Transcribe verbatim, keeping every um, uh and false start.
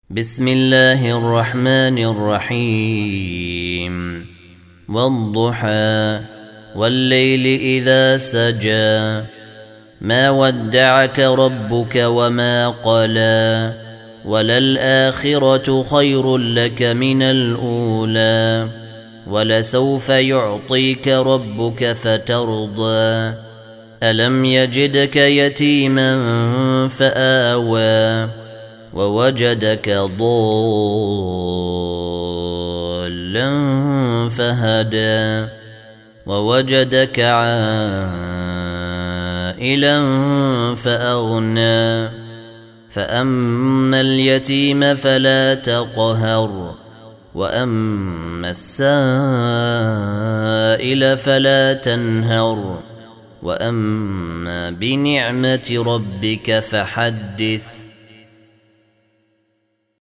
بسم الله الرحمن الرحيم والضحى والليل إذا سجى ما ودعك ربك وما قلى وللآخرة خير لك من الأولى ولسوف يعطيك ربك فترضى ألم يجدك يتيما فآوى ووجدك ضالا فهدى ووجدك عائلا فأغنى فأما اليتيم فلا تقهر وأما السائل فلا تنهر وأما بنعمة ربك فحدث